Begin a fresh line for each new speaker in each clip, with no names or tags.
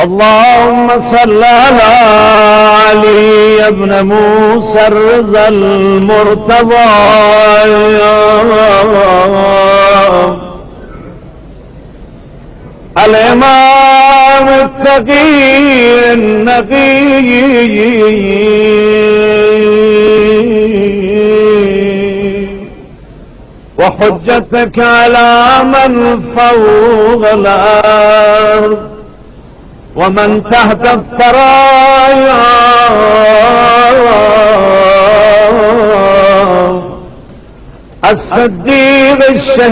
اللهم صل على علي بن موسى الرضا المرتضى الإمام التقي النقي وحجتك على من فوق الأرض ومن تحت الثرايا الصديق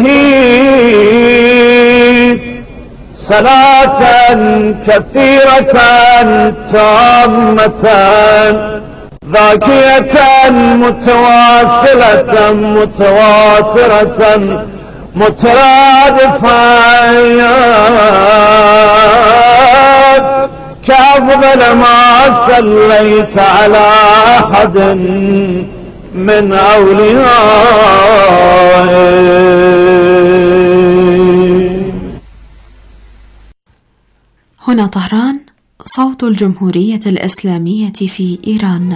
الشهيد صلاة كثيرة تامة ذاكية متواصلة متواترة مترادفة كأفضل ما صليت على أحد من أوليائه.
هنا طهران، صوت الجمهورية الإسلامية في إيران.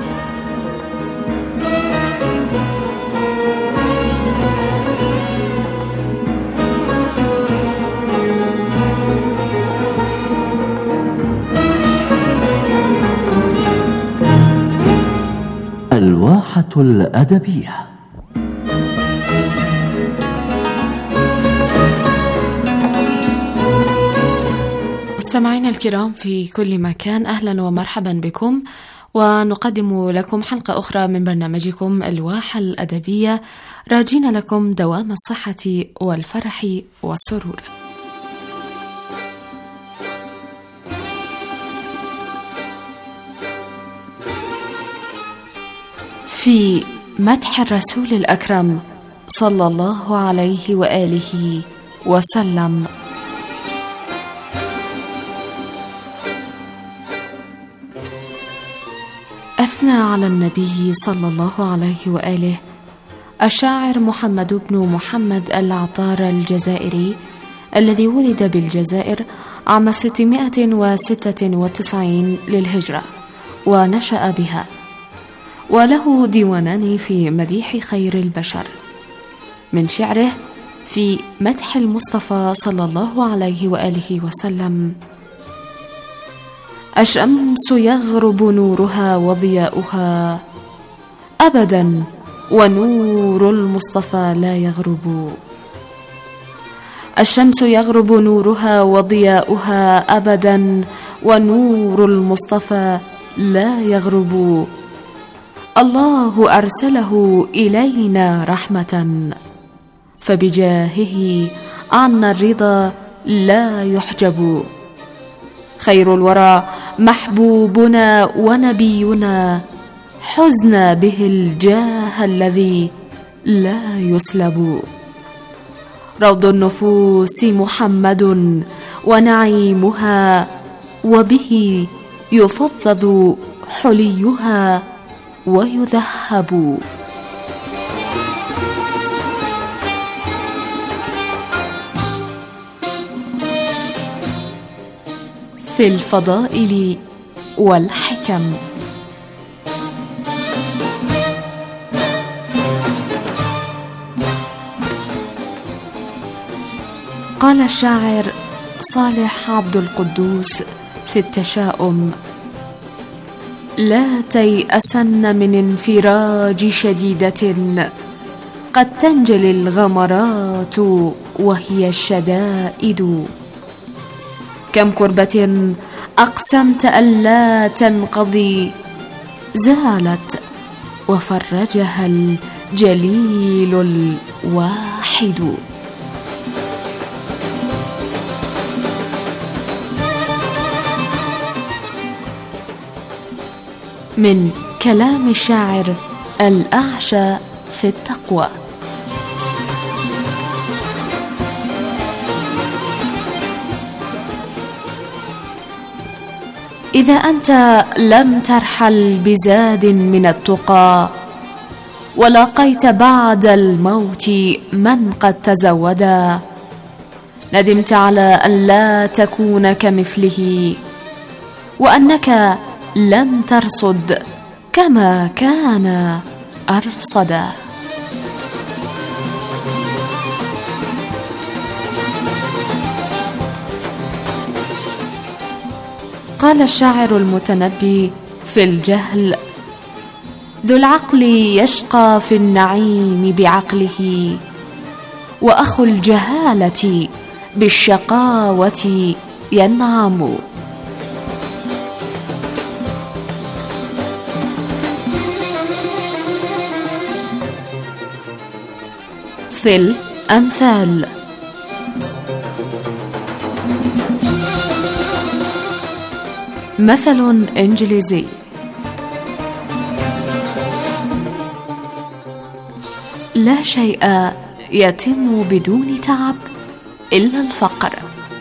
الواحة الأدبية.
مستمعينا الكرام في كل مكان، أهلا ومرحبا بكم، ونقدم لكم حلقة أخرى من برنامجكم الواحة الأدبية، راجين لكم دوام الصحة والفرح والسرور. في مدح الرسول الأكرم صلى الله عليه وآله وسلم. أثنى على النبي صلى الله عليه وآله الشاعر محمد بن محمد العطار الجزائري، الذي ولد بالجزائر عام 696 للهجرة ونشأ بها، وله ديوانان في مديح خير البشر. من شعره في مدح المصطفى صلى الله عليه وآله وسلم: الشمس يغرب نورها وضياؤها أبدا، ونور المصطفى لا يغرب. الشمس يغرب نورها وضياؤها أبدا، ونور المصطفى لا يغرب. الله أرسله إلينا رحمة، فبجاهه عنا الرضا لا يحجب. خير الورى محبوبنا ونبينا، حزنا به الجاه الذي لا يسلب. روض النفوس محمد ونعيمها، وبه يفضض حليها ويذهب. في الفضائل والحكم. قال الشاعر صالح عبد القدوس في التشاؤم: لا تيأسن من انفراج شديدة، قد تنجلي الغمرات وهي الشدائد. كم كربة أقسمت ألا تنقضي، زالت وفرجها الجليل الواحد. من كلام الشاعر الأعشى في التقوى. إذا أنت لم ترحل بزاد من التقى، ولقيت بعد الموت من قد تزودا، ندمت على أن لا تكون كمثله، وأنك لم ترصد كما كان أرصدا. قال الشاعر المتنبي في الجهل: ذو العقل يشقى في النعيم بعقله، وأخو الجهالة بالشقاوة ينعم. في الأمثال: مثل إنجليزي: لا شيء يتم بدون تعب إلا الفقر.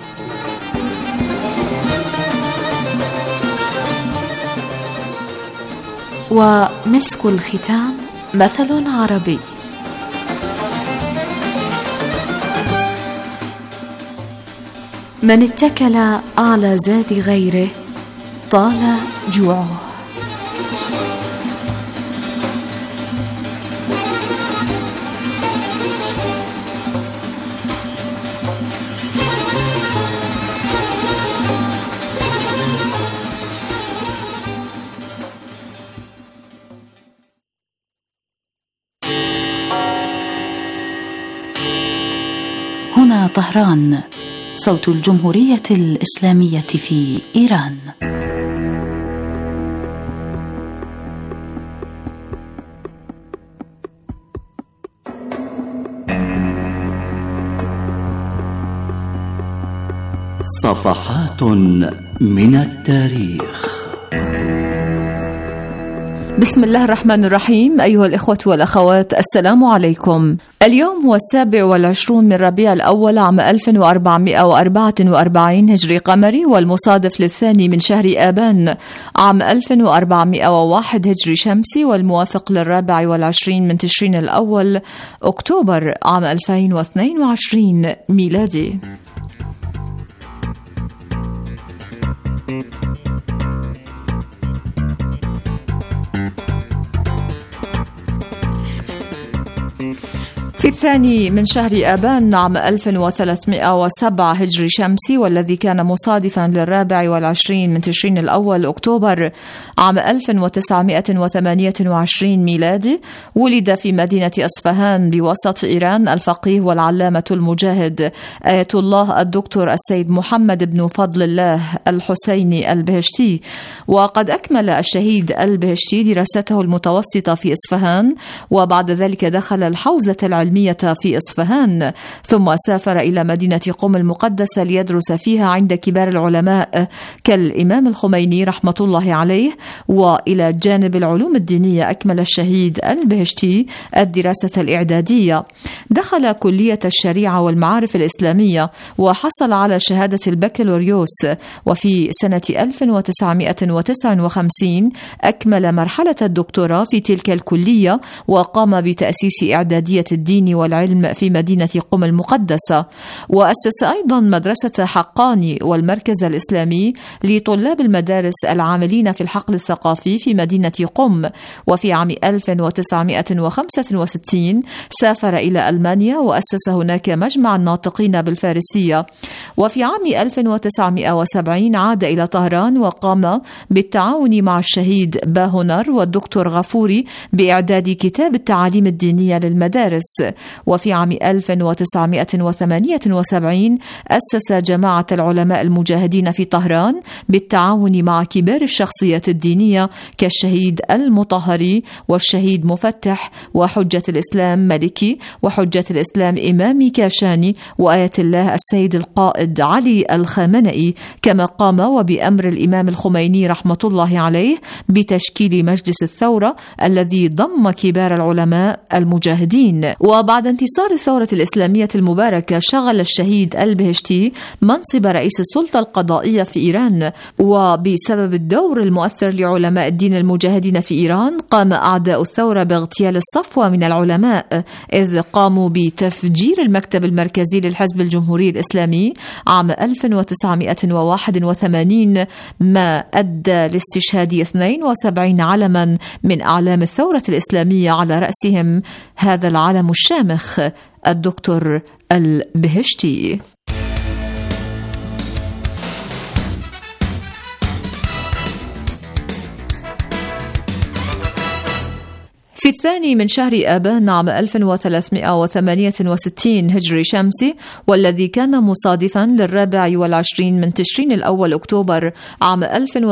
ومسك الختام مثل عربي: من اتكل على زاد غيره طال جوعه.
هنا طهران، صوت الجمهورية الإسلامية في إيران.
صفحات من التاريخ.
بسم الله الرحمن الرحيم. أيها الإخوة والأخوات، السلام عليكم. اليوم هو 27 من ربيع الأول عام 1444 هجري قمري، والمصادف للثاني من شهر آبان عام 1401 هجري شمسي، والموافق لل24 من تشرين الأول أكتوبر عام 2022 ميلادي. في الثاني من شهر آبان عام 1307 هجري شمسي، والذي كان مصادفا لل24 من تشرين الأول أكتوبر عام 1928 ميلادي، ولد في مدينة أصفهان بوسط إيران الفقيه والعلامة المجاهد آية الله الدكتور السيد محمد بن فضل الله الحسيني البهشتي. وقد أكمل الشهيد البهشتي دراسته المتوسطة في إصفهان، وبعد ذلك دخل الحوزة العلمية في إصفهان، ثم سافر إلى مدينة قم المقدسة ليدرس فيها عند كبار العلماء كالإمام الخميني رحمة الله عليه. وإلى جانب العلوم الدينية أكمل الشهيد البهشتي الدراسة الإعدادية. دخل كلية الشريعة والمعارف الإسلامية وحصل على شهادة البكالوريوس، وفي سنة 1959 أكمل مرحلة الدكتوراه في تلك الكلية، وقام بتأسيس إعدادية الدين والعلم في مدينة قم المقدسة. وأسس أيضا مدرسة حقاني والمركز الإسلامي لطلاب المدارس العاملين في الحقل الثقافي في مدينة قم. وفي عام 1965 سافر إلى ألمانيا وأسس هناك مجمع الناطقين بالفارسية. وفي عام 1970 عاد إلى طهران وقام بالتعاون مع الشهيد باهنر والدكتور غفوري بإعداد كتاب التعاليم الدينية للمدارس. وفي عام 1978 أسس جماعة العلماء المجاهدين في طهران بالتعاون مع كبار الشخصيات الدينية كالشهيد المطهري والشهيد مفتح وحجة الإسلام مالكي وحجة الإسلام إمامي كاشاني وآية الله السيد القائد علي الخامنئي، كما قام وبأمر الإمام الخميني رحمة الله عليه بتشكيل مجلس الثورة الذي ضم كبار العلماء المجاهدين. وبعد انتصار الثورة الإسلامية المباركة شغل الشهيد البهشتي منصب رئيس السلطة القضائية في إيران، وبسبب الدور المؤثر لعلماء الدين المجاهدين في إيران قام أعداء الثورة باغتيال الصفوة من العلماء، إذ قاموا بتفجير المكتب المركزي للحزب الجمهوري الإسلامي عام 1981، ما أدى لاستشهاد 72 علما من أعلام الثورة الإسلامية، على رأسهم هذا العلم الشامخ الدكتور البهشتي. في الثاني من شهر آبان عام 1368 هجري شمسي، والذي كان مصادفا لل24 من تشرين الأول أكتوبر عام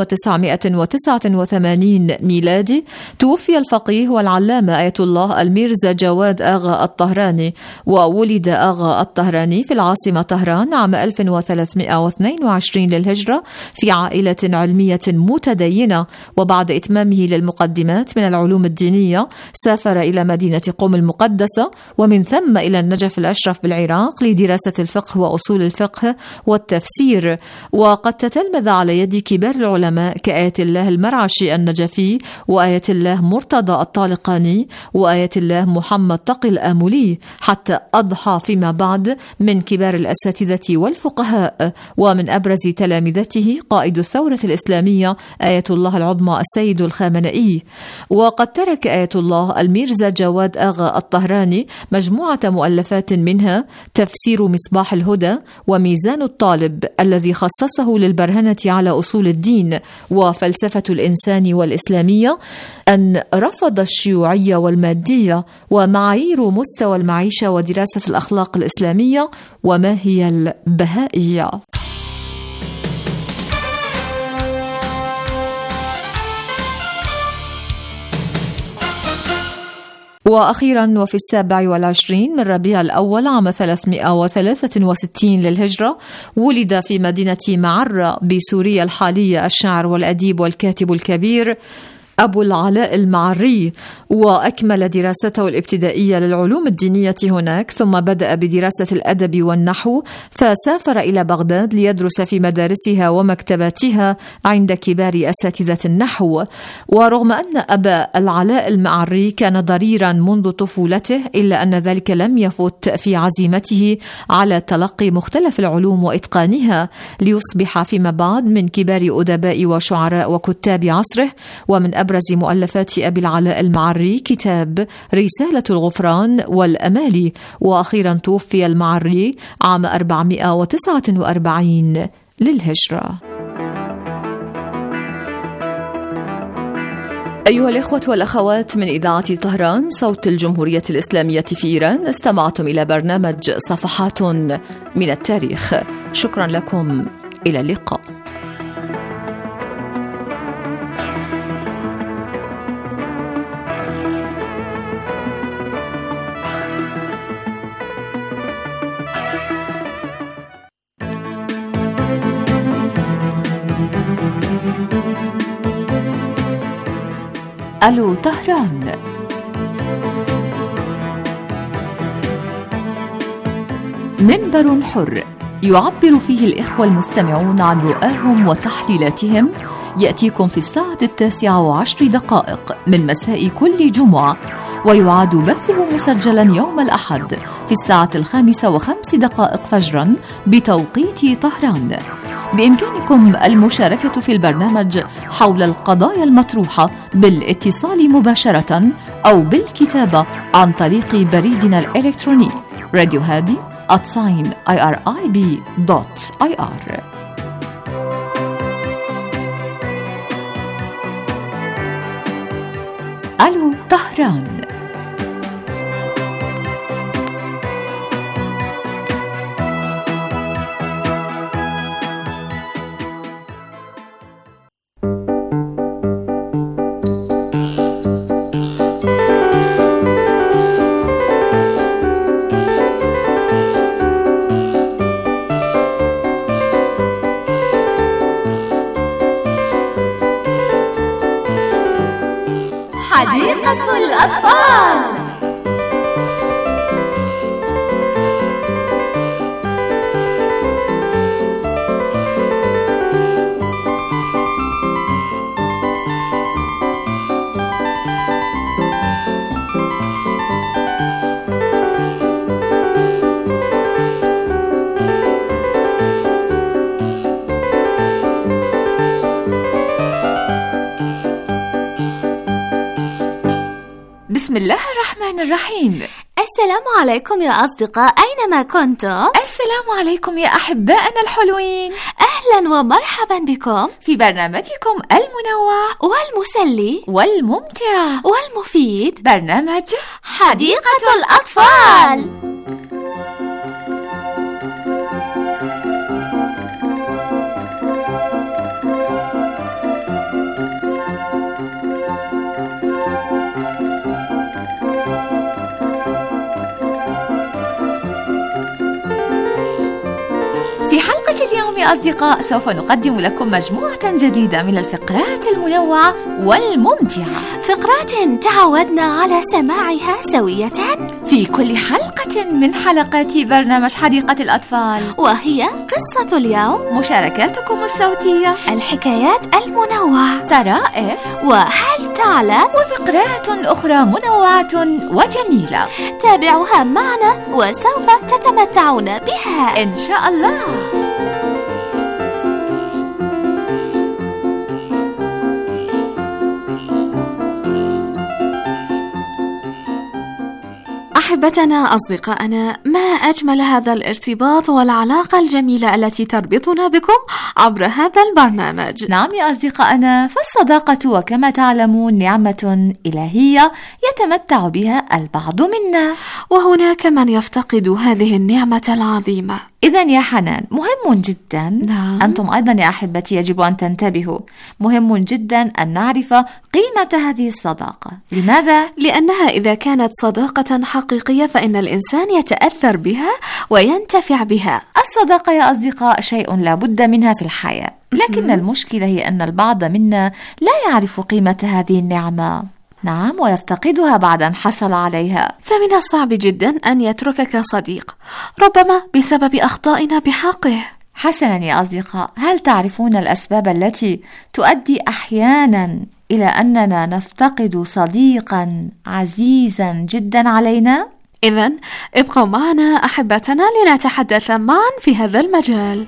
1989 ميلادي، توفي الفقيه والعلامة آية الله الميرزا جواد آغا الطهراني. وولد آغا الطهراني في العاصمة طهران عام 1322 للهجرة في عائلة علمية متدينة، وبعد إتمامه للمقدمات من العلوم الدينية سافر إلى مدينة قم المقدسة، ومن ثم إلى النجف الأشرف بالعراق لدراسة الفقه وأصول الفقه والتفسير. وقد تتلمذ على يد كبار العلماء كآية الله المرعشي النجفي، وآية الله مرتضى الطالقاني، وآية الله محمد تقي الآملي، حتى أضحى فيما بعد من كبار الأساتذة والفقهاء. ومن أبرز تلامذته قائد الثورة الإسلامية آية الله العظمى السيد الخامنئي. وقد ترك آية الله الميرزا جواد آغا الطهراني مجموعة مؤلفات، منها تفسير مصباح الهدى، وميزان الطالب الذي خصصه للبرهنة على أصول الدين وفلسفة الإنسان والإسلامية، أن رفض الشيوعية والمادية، ومعايير مستوى المعيشة، ودراسة الأخلاق الإسلامية، وما هي البهائية. وأخيرا وفي 27 من ربيع الأول عام 363 للهجرة ولد في مدينة معرة بسوريا الحالية الشاعر والأديب والكاتب الكبير أبو العلاء المعري، وأكمل دراسته الابتدائية للعلوم الدينية هناك، ثم بدأ بدراسة الأدب والنحو، فسافر إلى بغداد ليدرس في مدارسها ومكتباتها عند كبار أساتذة النحو. ورغم أن أبا العلاء المعري كان ضريرا منذ طفولته، إلا أن ذلك لم يفت في عزيمته على تلقي مختلف العلوم وإتقانها، ليصبح فيما بعد من كبار أدباء وشعراء وكتاب عصره. ومن أبرز مؤلفات أبي العلاء المعري كتاب رسالة الغفران والأمالي. وأخيرا توفي المعري عام 449 للهجرة. أيها الإخوة والأخوات من إذاعة طهران صوت الجمهورية الإسلامية في إيران، استمعتم إلى برنامج صفحات من التاريخ. شكرا لكم، إلى اللقاء. ألو طهران. منبر حر يعبر فيه الإخوة المستمعون عن رؤاهم وتحليلاتهم، يأتيكم في الساعة 9:10 من مساء كل جمعة، ويعاد بثه مسجلا يوم الأحد في الساعة 5:05 فجرا بتوقيت طهران. بإمكانكم المشاركة في البرنامج حول القضايا المطروحة بالاتصال مباشرة أو بالكتابة عن طريق بريدنا الإلكتروني radiohadi@irib.ir. ألو طهران.
حديقة الأطفال.
بسم الله الرحمن الرحيم.
السلام عليكم يا أصدقاء أينما كنتم.
السلام عليكم يا أحبائنا الحلوين.
أهلا ومرحبا بكم
في برنامجكم المنوع
والمسلي
والممتع
والمفيد،
برنامج
حديقة الأطفال.
في حلقة اليوم يا أصدقاء سوف نقدم لكم مجموعة جديدة من الفقرات المنوعة والممتعة،
فقرات تعودنا على سماعها سوية
في كل حلقة من حلقات برنامج حديقة الأطفال،
وهي قصة اليوم،
مشاركاتكم الصوتية،
الحكايات المنوعة،
طرائف،
وهل تعلم،
وفقرات أخرى منوعة وجميلة.
تابعوها معنا وسوف تتمتعون بها
إن شاء الله.
أحبتنا أصدقائنا، ما أجمل هذا الارتباط والعلاقة الجميلة التي تربطنا بكم عبر هذا البرنامج.
نعم يا أصدقائنا، فالصداقة وكما تعلمون نعمة إلهية يتمتع بها البعض منا،
وهناك من يفتقد هذه النعمة العظيمة.
إذن يا حنان، مهم جدا أنتم أيضا يا أحبتي يجب أن تنتبهوا، مهم جدا أن نعرف قيمة هذه الصداقة. لماذا؟
لأنها إذا كانت صداقة حقيقية فإن الإنسان يتأثر بها وينتفع بها.
الصداقة يا أصدقاء شيء لا بد منها في الحياة، لكن المشكلة هي أن البعض منا لا يعرف قيمة هذه النعمة، نعم، ويفتقدها بعد أن حصل عليها.
فمن الصعب جدا أن يتركك صديق، ربما بسبب أخطائنا بحقه.
حسنا يا أصدقاء، هل تعرفون الأسباب التي تؤدي أحيانا إلى أننا نفتقد صديقا عزيزا جدا علينا؟
إذن ابقوا معنا أحبتنا لنتحدث معا في هذا المجال.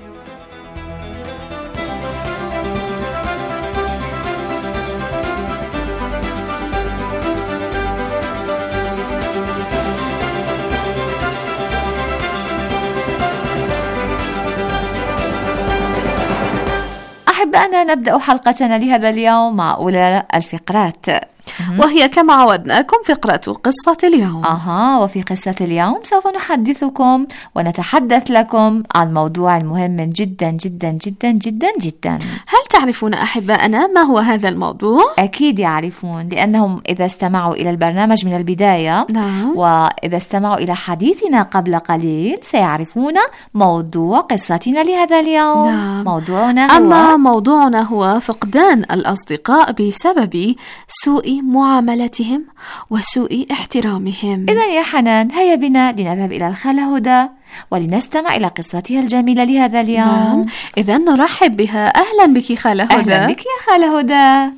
أحبائنا، نبدأ حلقتنا لهذا اليوم مع أولى الفقرات،
وهي كما عودناكم فقرة قصة اليوم.
وفي قصة اليوم سوف نحدثكم ونتحدث لكم عن موضوع مهم جدا جدا جدا جدا جدا.
هل تعرفون أحبائنا ما هو هذا الموضوع؟
أكيد يعرفون، لأنهم إذا استمعوا إلى البرنامج من البداية وإذا استمعوا إلى حديثنا قبل قليل سيعرفون موضوع قصتنا لهذا اليوم.
موضوعنا هو فقدان الأصدقاء بسبب سوء معاملتهم وسوء احترامهم.
إذن يا حنان، هيا بنا لنذهب إلى الخالة هدى ولنستمع إلى قصتها الجميلة لهذا اليوم.
إذن نرحب بها. أهلا بك خالة هدى.
أهلا بك يا خالة هدى.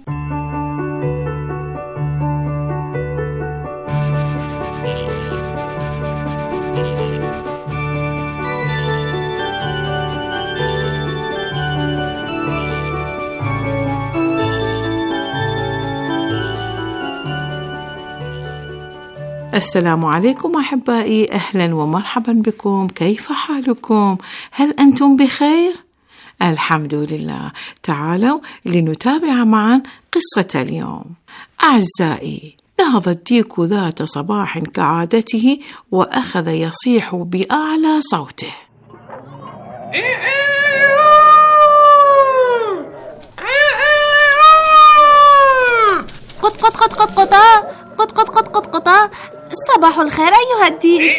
السلام عليكم أحبائي، أهلا ومرحبا بكم. كيف حالكم؟ هل أنتم بخير؟ الحمد لله. تعالوا لنتابع معا قصة اليوم. أعزائي، نهض الديك ذات صباح كعادته وأخذ يصيح بأعلى صوته:
قط قط قط قط قطا قط قط قط قط قطا. صباح الخير أيها الديك.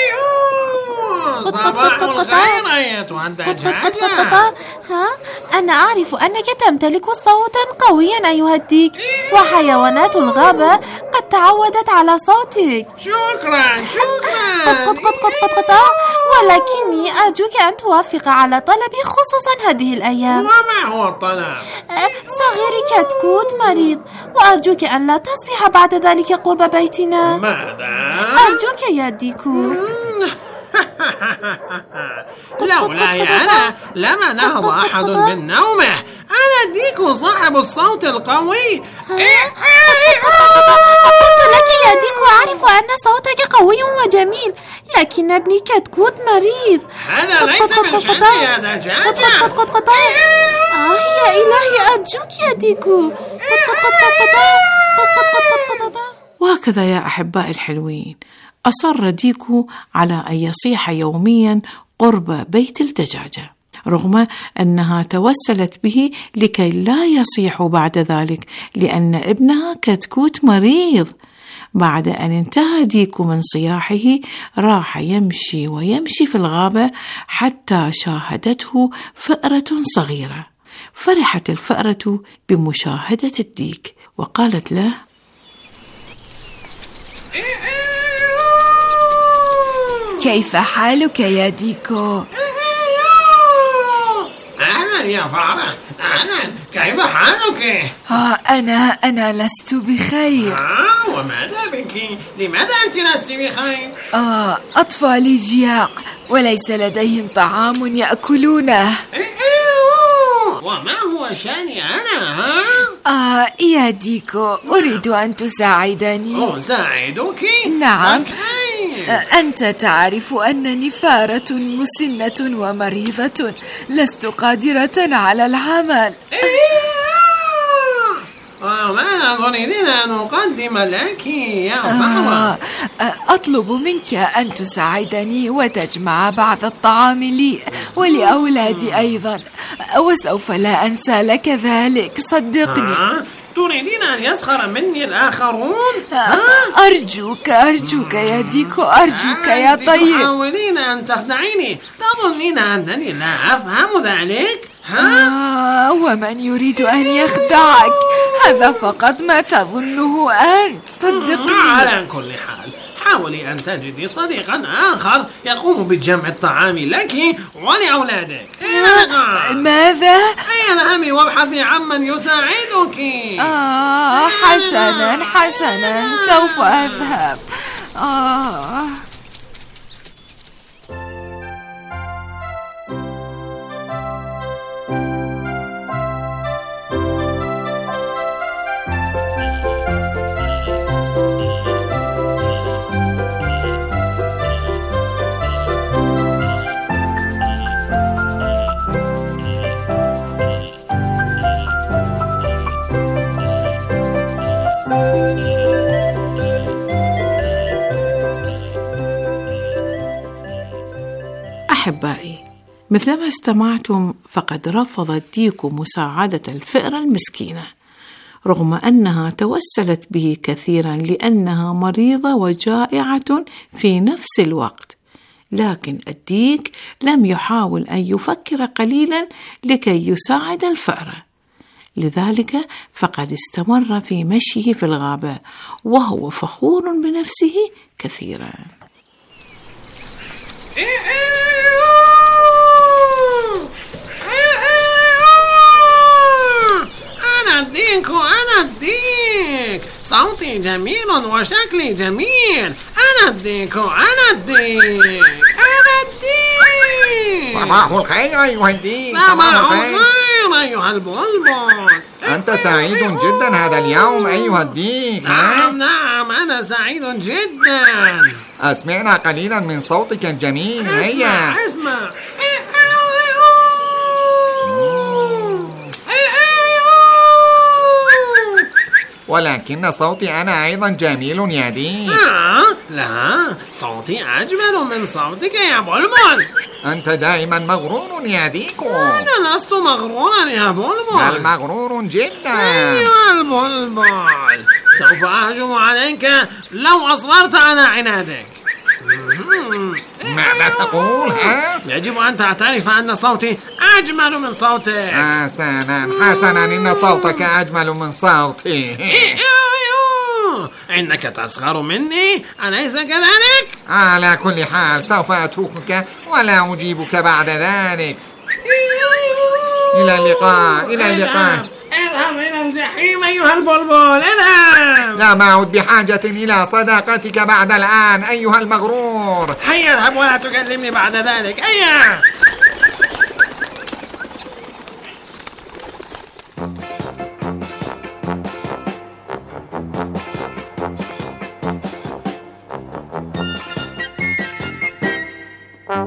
صباح الخير أيتها الدجاجة.
أنا أعرف أنك تمتلك صوتا قويا أيها الديك، وحيوانات الغابة قد تعودت على صوتك.
شكرا.
قط قط قط قط قط. ولكني أرجوك أن توافق على طلبي خصوصا هذه الأيام.
وما هو الطلب؟
صغيري كتكوت مريض، وأرجوك أن لا تصيح بعد ذلك قرب بيتنا.
ماذا؟
أرجوك يا ديكو.
لولاي أنا لما نهض أحد من نومه. أنا ديكو صاحب الصوت القوي.
قلت لك يا صوتك قوي وجميل، لكن ابني كتكوت مريض.
هذا ليس من شأني يا دجاجة.
يا إلهي أرجوك يا ديكو.
وهكذا يا أحبائي الحلوين، أصر ديكو على أن يصيح يوميا قرب بيت الدجاجة، رغم أنها توسلت به لكي لا يصيح بعد ذلك، لأن ابنها كتكوت مريض. بعد أن انتهى ديكو من صياحه، راح يمشي ويمشي في الغابة حتى شاهدته فأرة صغيرة. فرحت الفأرة بمشاهدة الديك وقالت له:
كيف حالك يا ديكو؟
أهلا يا فأرة، أهلا، كيف حالك؟
أنا لست بخير.
وماذا بك؟ لماذا أنت لست بخير؟
أطفالي جياع وليس لديهم طعام يأكلونه.
وما هو شأني أنا؟
يا ديكو، أريد أن تساعدني.
أساعدك؟
نعم. أنت تعرف أنني فارة مسنة ومريضة، لست قادرة على العمل.
ماذا تريدين أن أقدم لك يا فأرة؟
أطلب منك أن تساعدني وتجمع بعض الطعام لي ولأولادي أيضا، وسوف لا أنسى لك ذلك، صدقني.
تريدين أن يسخر مني الآخرون؟
أرجوك يا ديكو، أرجوك يا طيب.
تحاولين أن تخدعيني، تظنين أنني لا أفهم ذلك؟
ومن يريد أن يخدعك؟ هذا فقط ما تظنه أنت، صدقني.
على كل حال، حاولي أن تجدي صديقا آخر يقوم بجمع الطعام لك ولأولادك.
ماذا؟
اذهبي وابحثي عمن يساعدك.
حسنا، سوف أذهب.
أحبائي، مثلما استمعتم فقد رفضت ديكو مساعدة الفأرة المسكينة، رغم أنها توسلت به كثيرا لأنها مريضة وجائعة في نفس الوقت. لكن الديك لم يحاول أن يفكر قليلا لكي يساعد الفأرة، لذلك فقد استمر في مشيه في الغابة وهو فخور بنفسه كثيرا.
أنا الديك، صوتي جميل وشكلي جميل. أنا الديك.
صباح الخير أيها الديك.
صباح الخير أيها البلبل.
أنت سعيد جدا هذا اليوم أيها الديك.
نعم، أنا سعيد جدا.
أسمعنا قليلا من صوتك الجميل. هيا
اسمع.
ولكن صوتي أنا أيضا جميل يا ديك.
لا، صوتي أجمل من صوتك يا بلبل.
أنت دائما مغرور يا ديكو.
أنا لست مغرورا يا بلبل،
بل مغرور جدا.
أيها البلبل، سوف أهجم عليك لو أصررت على عنادك.
ماذا تقول؟
يجب أن تعترف أن صوتي أجمل من صوتك.
حسنا، إن صوتك أجمل من صوتي.
إنك تسخر مني، أليس كذلك؟
على كل حال سوف أتركك ولا أجيبك بعد ذلك. إلى اللقاء.
اذهب إلى الجحيم أيها البلبل، اذهب.
لا أعد بحاجة إلى صداقتك بعد الآن أيها المغرور.
هيا اذهب ولا تكلمني بعد ذلك. هيا.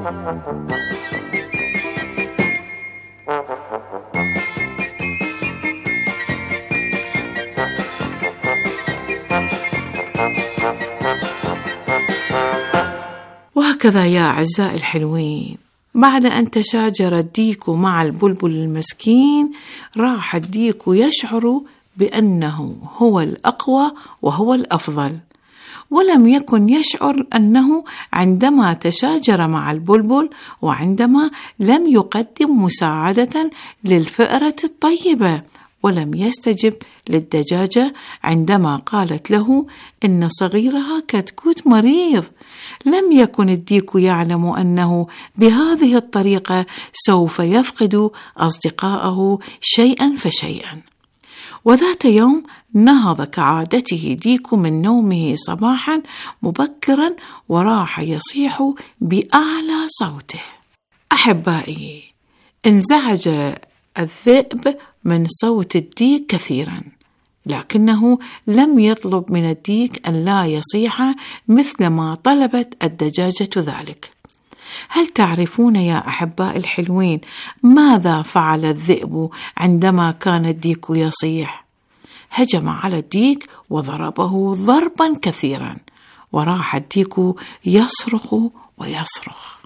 وهكذا يا أعزائي الحلوين، بعد أن تشاجر الديك مع البلبل المسكين، راح الديك يشعر بأنه هو الأقوى وهو الأفضل، ولم يكن يشعر أنه عندما تشاجر مع البلبل وعندما لم يقدم مساعدة للفئرة الطيبة، ولم يستجب للدجاجة عندما قالت له إن صغيرها كتكوت مريض. لم يكن الديك يعلم أنه بهذه الطريقة سوف يفقد أصدقائه شيئا فشيئا. وذات يوم نهض كعادته ديك من نومه صباحا مبكرا وراح يصيح بأعلى صوته. أحبائي، انزعج الذئب من صوت الديك كثيرا، لكنه لم يطلب من الديك أن لا يصيح مثل ما طلبت الدجاجة ذلك. هل تعرفون يا أحباء الحلوين ماذا فعل الذئب عندما كان الديك يصيح؟ هجم على الديك وضربه ضربا كثيرا، وراح الديك يصرخ ويصرخ: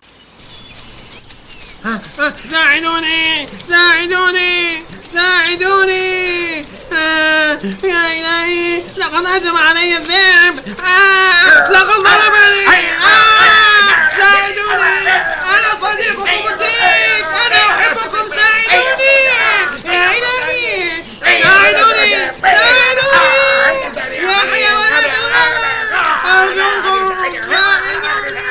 ساعدوني ساعدوني ساعدوني، يا إلهي لقد هجم علي الذئب، لقد ضربني، ساعدوني، أنا صديقكم الديك، أنا أحبكم، ساعدوني يا إلهي، ساعدوني ساعدوني يا حيوانات الغابة، أرجوكم ساعدوني.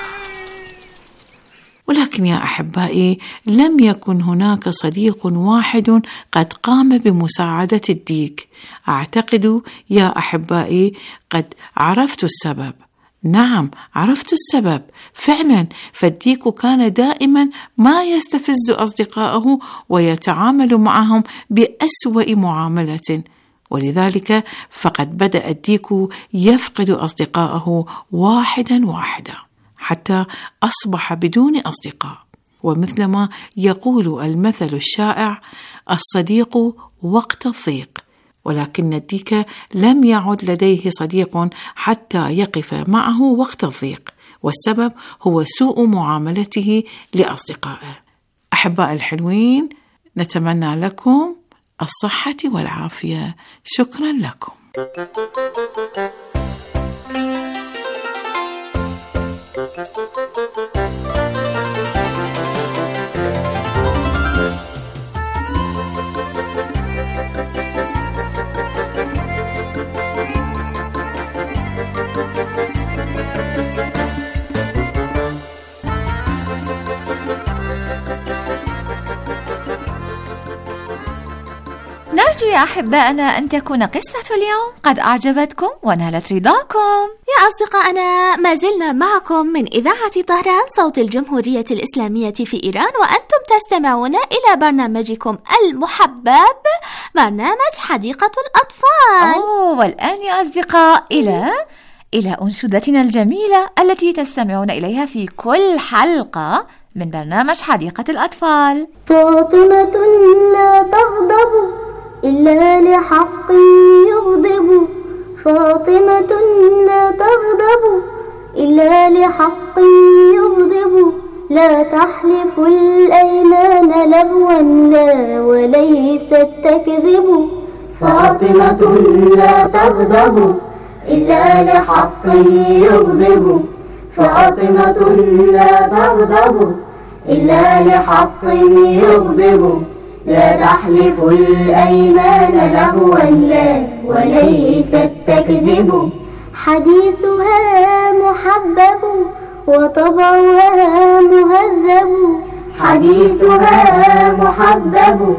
ولكن يا أحبائي، لم يكن هناك صديق واحد قد قام بمساعدة الديك. أعتقد يا أحبائي قد عرفت السبب. نعم، عرفت السبب فعلا، فالديك كان دائما ما يستفز أصدقائه ويتعامل معهم بأسوأ معاملة، ولذلك فقد بدأ الديك يفقد أصدقائه واحدا واحدا حتى أصبح بدون أصدقاء. ومثلما يقول المثل الشائع: الصديق وقت الضيق. ولكن الديك لم يعد لديه صديق حتى يقف معه وقت الضيق، والسبب هو سوء معاملته لأصدقائه. أحباء الحلوين، نتمنى لكم الصحة والعافية. شكرا لكم.
نرجو يا أحبائنا أن تكون قصة اليوم قد أعجبتكم ونالت رضاكم.
يا أصدقائنا، ما زلنا معكم من إذاعة طهران صوت الجمهورية الإسلامية في إيران، وأنتم تستمعون إلى برنامجكم المحبب، برنامج حديقة الأطفال.
والآن يا أصدقاء إلى أنشودتنا الجميلة التي تستمعون إليها في كل حلقة من برنامج حديقة الأطفال.
فاطمة لا تغضب إلا لحق يغضب، فاطمة لا تغضب إلا لحق يغضب، لا تحلف الأيمان لغوا لا وليست تكذب. فاطمة لا تغضب إلا لحق يغضب، فاطمة لا تغضب إلا لحق يغضب، لا تحلف الأيمان لغوا لا وليست تكذب. حديثها محبب وطبعها مهذب، حديثها محبب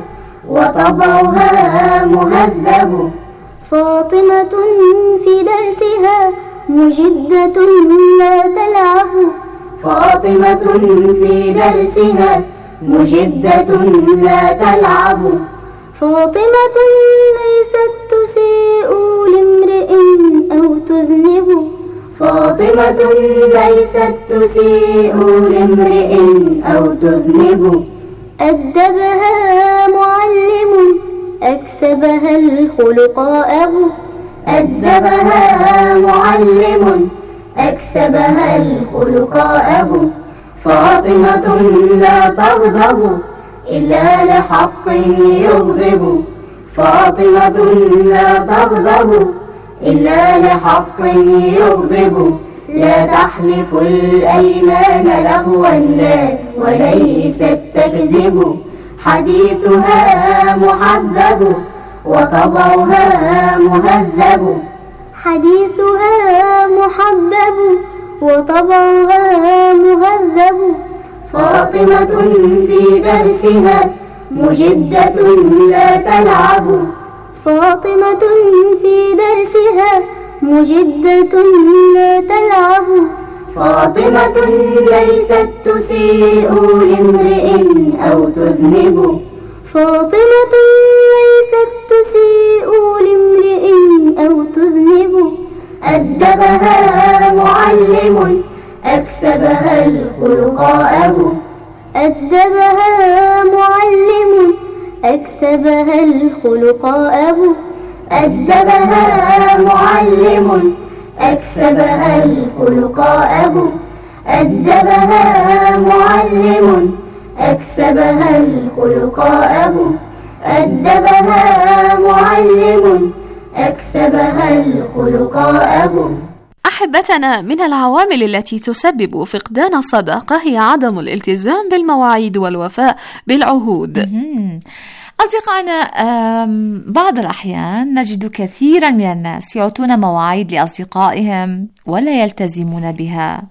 وطبعها مهذب. فاطمة في درسها مجدة لا تلعب، فاطمة في درسها مجدة لا تلعب. فاطمة ليست تسيء لامرئ أو تذنب، فاطمة ليست تسيء لامرئ أو تذنب. أدبها معلم أكسبها الخلق أبو. أدبها معلم أكسبها الخلق أبو. فاطمة لا تغضب إلا لحق يغضب. فاطمة لا تغضب إلا لحق يغضب. لا تحلف الأيمان لغوا لا وليست تكذب. حديثها محبب وطبعها مهذب. حديثها محبب وطبعها مهذب. فاطمة في درسها مجدة لا تلعب. فاطمة في درسها مجدة لا تلعب. فاطمة ليست تسيء لامرئ أو تذنب. فاطمة ليست تسيء لامرئ أو تذنب. أدبها معلم أكسبها الخلق أبو. أدبها معلم أكسبها الخلق أبو. أدبها معلم أكسبها الخلق أبو. أدبها معلم أكسبها الخلق أبو. أدبها معلم أكسبها الخلق أبو.
أحبتنا، من العوامل التي تسبب فقدان الصداقة هي عدم الالتزام بالمواعيد والوفاء بالعهود.
أصدقائنا، بعض الأحيان نجد كثيرا من الناس يعطون مواعيد لأصدقائهم ولا يلتزمون بها.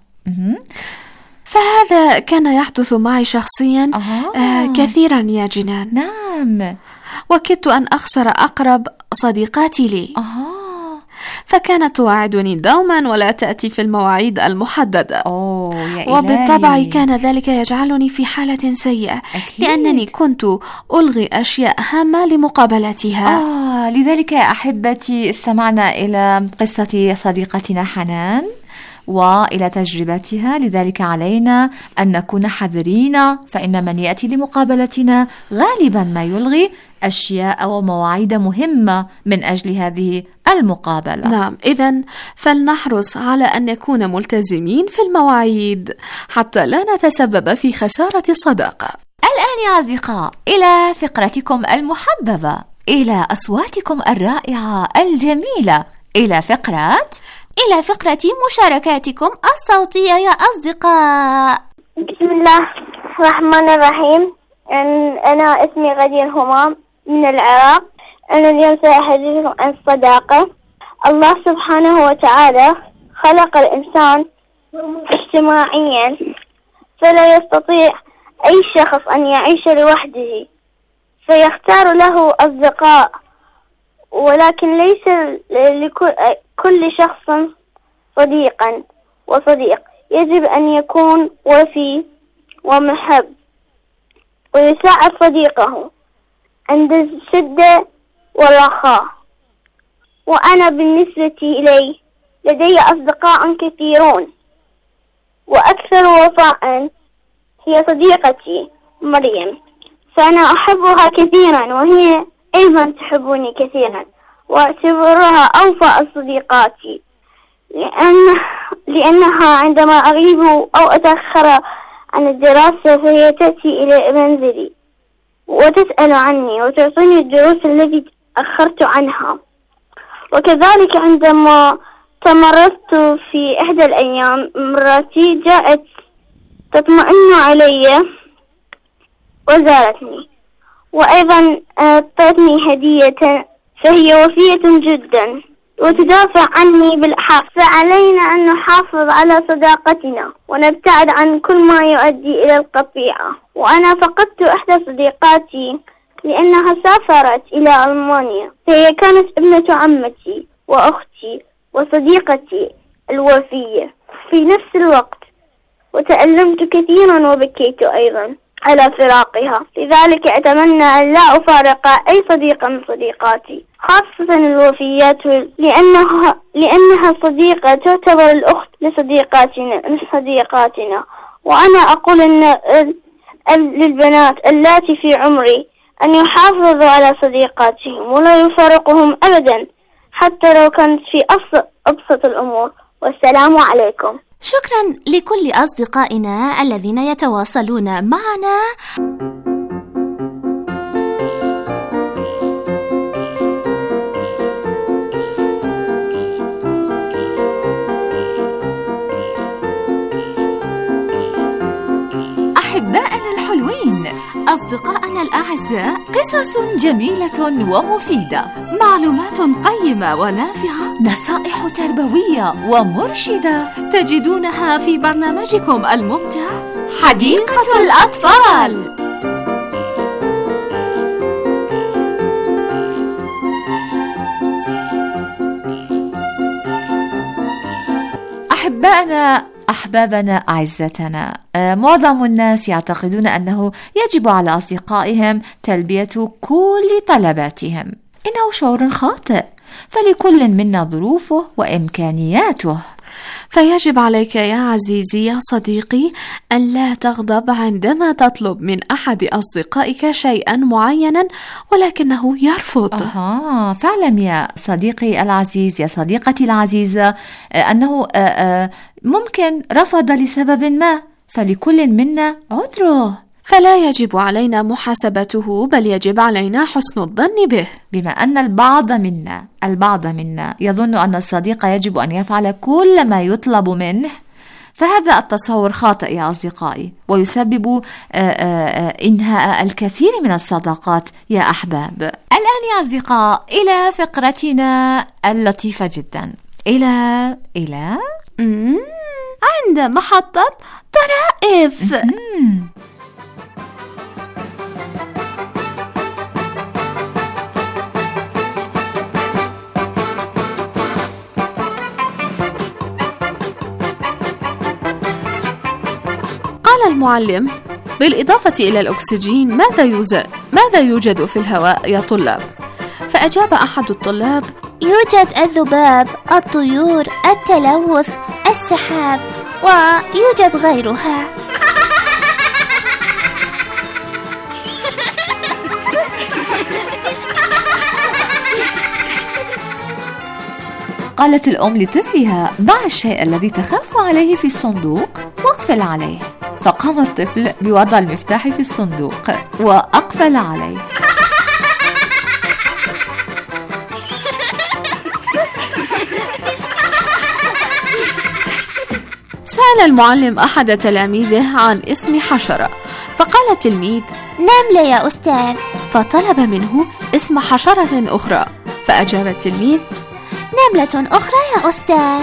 فهذا كان يحدث معي شخصيا كثيرا يا جنان.
نعم.
وكدت أن أخسر أقرب صديقاتي لي. فكانت توعدني دوما ولا تأتي في المواعيد المحددة. وبالطبع كان ذلك يجعلني في حالة سيئة لأنني كنت ألغي أشياء هامة لمقابلتها.
لذلك يا أحبتي استمعنا إلى قصة صديقتنا حنان وإلى تجربتها. لذلك علينا أن نكون حذرين، فإن من يأتي لمقابلتنا غالبا ما يلغي أشياء ومواعيد مهمة من أجل هذه المقابلة.
نعم، إذن فلنحرص على أن نكون ملتزمين في المواعيد حتى لا نتسبب في خسارة الصداقة.
الآن يا أصدقاء إلى فقرتكم المحببة، إلى أصواتكم الرائعة الجميلة، إلى فقرة
مشاركاتكم الصوتية يا أصدقاء.
بسم الله الرحمن الرحيم. أنا اسمي غدير همام من العراق. أنا اليوم سأحدثكم عن الصداقة. الله سبحانه وتعالى خلق الإنسان اجتماعيا، فلا يستطيع أي شخص أن يعيش لوحده، فيختار له أصدقاء، ولكن ليس لكل شخص صديقا وصديق. يجب أن يكون وفي ومحب ويساعد صديقه عند الشدة والرخاء. وأنا بالنسبة إلي لدي أصدقاء كثيرون، وأكثر وفاء هي صديقتي مريم، فأنا أحبها كثيرا وهي أيضا تحبني كثيرا، وأعتبرها أوفى الصديقات، لأنها عندما أغيب أو أتأخر عن الدراسة فهي تأتي إلى منزلي وتسأل عني وتعطيني الدروس التي أخرت عنها. وكذلك عندما تمرضت في إحدى الأيام مراتي جاءت تطمئن علي وزارتني، وأيضا أعطتني هدية، فهي وفية جدا وتدافع عني بالحق. فعلينا أن نحافظ على صداقتنا ونبتعد عن كل ما يؤدي إلى القطيعة. وأنا فقدت إحدى صديقاتي لأنها سافرت إلى ألمانيا، فهي كانت ابنة عمتي وأختي وصديقتي الوفية في نفس الوقت، وتألمت كثيرا وبكيت أيضا على فراقها. لذلك أتمنى أن لا أفارق أي صديقة من صديقاتي، خاصة الوفيات، لأنها صديقة تعتبر الأخت لصديقاتنا. وأنا أقول للبنات اللاتي في عمري أن يحافظوا على صديقاتهم ولا يفارقهم أبدا حتى لو كانت في أبسط الأمور. والسلام عليكم.
شكرا لكل أصدقائنا الذين يتواصلون معنا.
أحبائنا الحلوين، أصدقائنا الأعزاء، قصص جميلة ومفيدة، معلومات قيمة ونافعة، نصائح تربوية ومرشدة
تجدونها في برنامجكم الممتع
حديقة الأطفال. أحبابنا أعزتنا، معظم الناس يعتقدون أنه يجب على أصدقائهم تلبية كل طلباتهم. إنه شعور خاطئ، فلكل منا ظروفه وإمكانياته.
فيجب عليك يا عزيزي يا صديقي أن لا تغضب عندما تطلب من أحد أصدقائك شيئا معينا ولكنه يرفض.
فاعلم يا صديقي العزيز، يا صديقتي العزيزة، أنه ممكن رفض لسبب ما، فلكل منا عذره.
فلا يجب علينا محاسبته، بل يجب علينا حسن الظن به.
بما أن البعض منا يظن أن الصديق يجب أن يفعل كل ما يطلب منه، فهذا التصور خاطئ يا أصدقائي، ويسبب إنهاء الكثير من الصداقات يا أحباب. الآن يا أصدقاء إلى فقرتنا اللطيفة جدا، إلى
عند محطة طرائف.
قال المعلم: بالإضافة إلى الأكسجين ماذا يوجد في الهواء يا طلاب؟ فأجاب أحد الطلاب:
يوجد الذباب، الطيور، التلوث، السحاب، ويوجد غيرها.
قالت الأم لطفلها: ضع الشيء الذي تخاف عليه في الصندوق واقفل عليه. فقام الطفل بوضع المفتاح في الصندوق وأقفل عليه.
سأل المعلم أحد تلاميذه عن اسم حشرة، فقال التلميذ:
نملة يا أستاذ.
فطلب منه اسم حشرة أخرى، فأجاب التلميذ:
نملة أخرى يا أستاذ.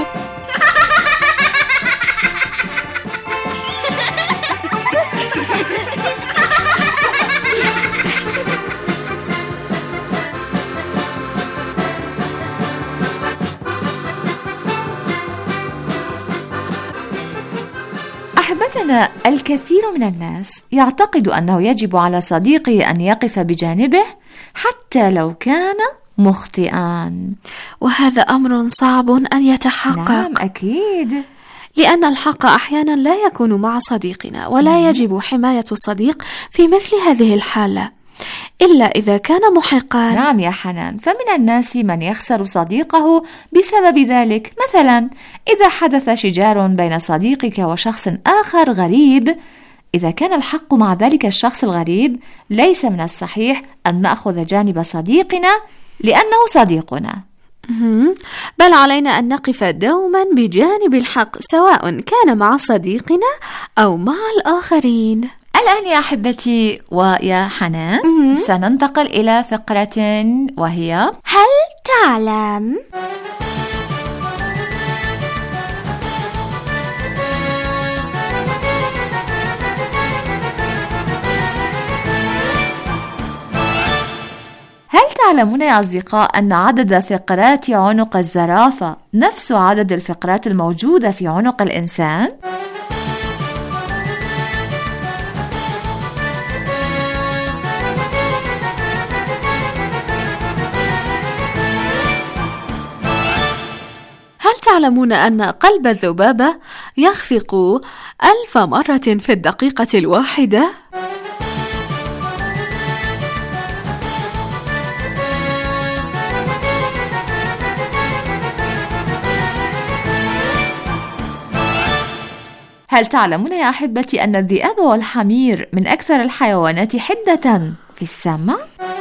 أحبتنا، الكثير من الناس يعتقد أنه يجب على صديقه أن يقف بجانبه حتى لو كان مخطئان،
وهذا أمر صعب أن يتحقق.
نعم أكيد،
لأن الحق أحيانا لا يكون مع صديقنا، ولا يجب حماية الصديق في مثل هذه الحالة إلا إذا كان محقا.
نعم يا حنان، فمن الناس من يخسر صديقه بسبب ذلك. مثلا إذا حدث شجار بين صديقك وشخص آخر غريب، إذا كان الحق مع ذلك الشخص الغريب، ليس من الصحيح أن نأخذ جانب صديقنا لأنه صديقنا،
بل علينا أن نقف دوما بجانب الحق، سواء كان مع صديقنا أو مع الآخرين.
الآن يا أحبتي ويا حنان سننتقل إلى فقرة وهي
هل تعلم؟
هل تعلمون يا أصدقاء أن عدد فقرات عنق الزرافة نفس عدد الفقرات الموجودة في عنق الإنسان؟
تعلمون أن قلب الذبابة يخفق 1000 مرة في الدقيقة الواحدة؟
هل تعلمون يا أحبتي أن الذئاب والحمير من أكثر الحيوانات حدة في السمع؟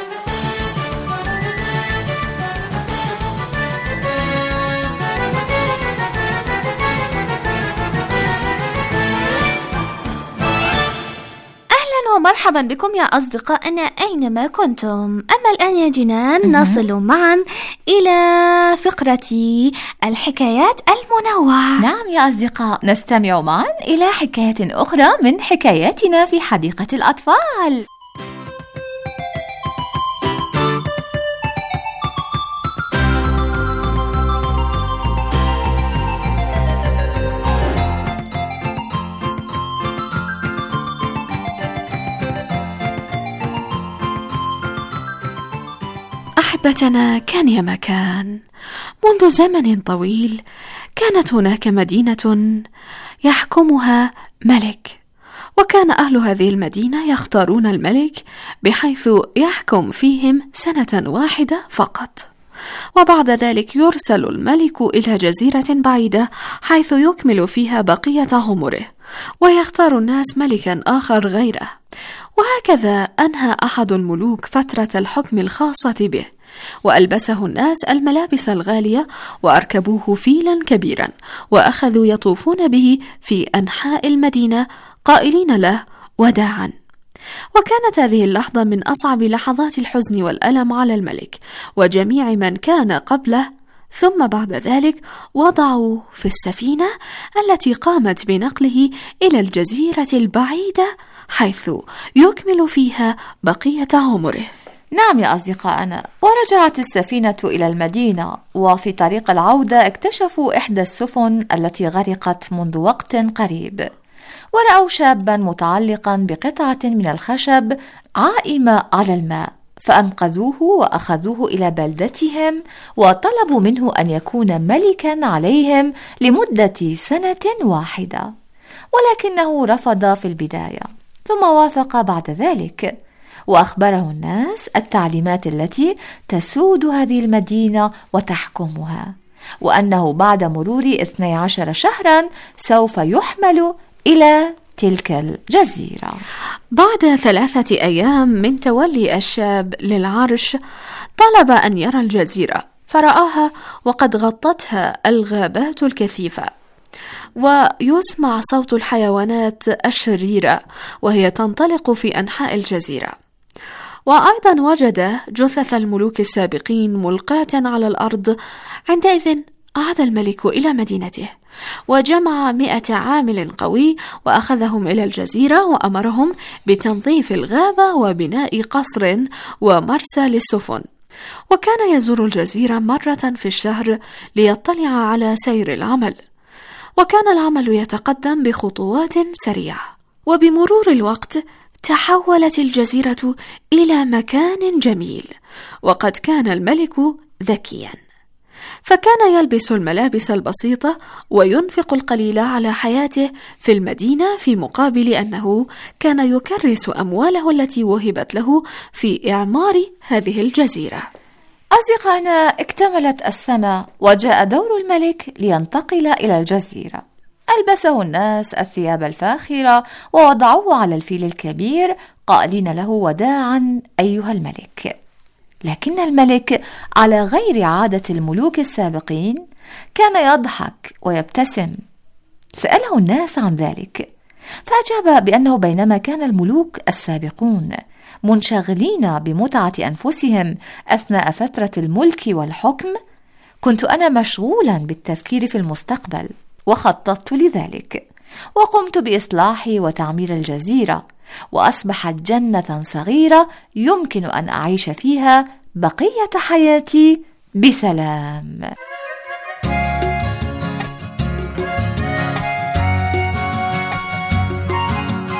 ومرحبا بكم يا أصدقائنا أينما كنتم. أما الآن يا جنان نصل معا إلى فقرة الحكايات المنوعة.
نعم يا أصدقاء، نستمع معا إلى حكاية أخرى من حكاياتنا في حديقة الأطفال.
أحبتنا، كان يا مكان منذ زمن طويل كانت هناك مدينة يحكمها ملك، وكان أهل هذه المدينة يختارون الملك بحيث يحكم فيهم سنة واحدة فقط، وبعد ذلك يرسل الملك إلى جزيرة بعيدة حيث يكمل فيها بقية عمره، ويختار الناس ملكا آخر غيره. وهكذا أنهى أحد الملوك فترة الحكم الخاصة به، وألبسه الناس الملابس الغالية، وأركبوه فيلا كبيرا، وأخذوا يطوفون به في أنحاء المدينة قائلين له وداعا. وكانت هذه اللحظة من أصعب لحظات الحزن والألم على الملك وجميع من كان قبله. ثم بعد ذلك وضعوا في السفينة التي قامت بنقله إلى الجزيرة البعيدة حيث يكمل فيها بقية عمره.
نعم يا أصدقائنا، ورجعت السفينة إلى المدينة، وفي طريق العودة اكتشفوا إحدى السفن التي غرقت منذ وقت قريب، ورأوا شابا متعلقا بقطعة من الخشب عائمة على الماء، فأنقذوه وأخذوه إلى بلدتهم، وطلبوا منه أن يكون ملكا عليهم لمدة سنة واحدة، ولكنه رفض في البداية، ثم وافق بعد ذلك، وأخبره الناس التعليمات التي تسود هذه المدينة وتحكمها، وأنه بعد مرور 12 شهرا سوف يحمل إلى تلك الجزيرة.
بعد 3 أيام من تولي الشاب للعرش طلب أن يرى الجزيرة، فرآها وقد غطتها الغابات الكثيفة، ويسمع صوت الحيوانات الشريرة وهي تنطلق في أنحاء الجزيرة. وأيضا وجد جثث الملوك السابقين ملقاة على الأرض. عندئذ عاد الملك إلى مدينته وجمع 100 عامل قوي وأخذهم إلى الجزيرة، وأمرهم بتنظيف الغابة وبناء قصر ومرسى للسفن. وكان يزور الجزيرة مرة في الشهر ليطلع على سير العمل، وكان العمل يتقدم بخطوات سريعة. وبمرور الوقت تحولت الجزيرة إلى مكان جميل، وقد كان الملك ذكيا، فكان يلبس الملابس البسيطة وينفق القليل على حياته في المدينة، في مقابل أنه كان يكرس أمواله التي وهبت له في إعمار هذه الجزيرة.
أصدقائنا، اكتملت السنة وجاء دور الملك لينتقل إلى الجزيرة. ألبسه الناس الثياب الفاخرة ووضعوه على الفيل الكبير قائلين له وداعا أيها الملك. لكن الملك على غير عادة الملوك السابقين كان يضحك ويبتسم. سأله الناس عن ذلك، فأجاب بأنه بينما كان الملوك السابقون منشغلين بمتعة أنفسهم أثناء فترة الملك والحكم، كنت أنا مشغولا بالتفكير في المستقبل، وخططت لذلك، وقمت بإصلاح وتعمير الجزيرة، وأصبحت جنة صغيرة يمكن أن أعيش فيها بقية حياتي بسلام.